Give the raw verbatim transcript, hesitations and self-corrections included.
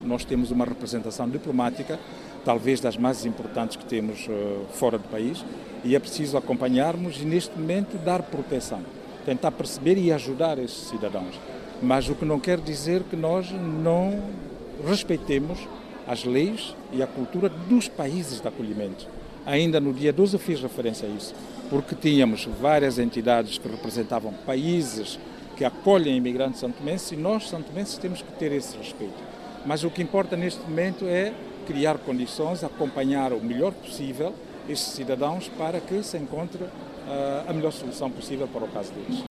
nós temos uma representação diplomática, talvez das mais importantes que temos uh, fora do país, e é preciso acompanharmos e, neste momento, dar proteção, tentar perceber e ajudar esses cidadãos. Mas o que não quer dizer que nós não respeitemos as leis e a cultura dos países de acolhimento. Ainda no dia doze eu fiz referência a isso, porque tínhamos várias entidades que representavam países que acolhem imigrantes santomenses e nós, santomenses, temos que ter esse respeito. Mas o que importa neste momento é criar condições, acompanhar o melhor possível esses cidadãos para que se encontre uh, a melhor solução possível para o caso deles.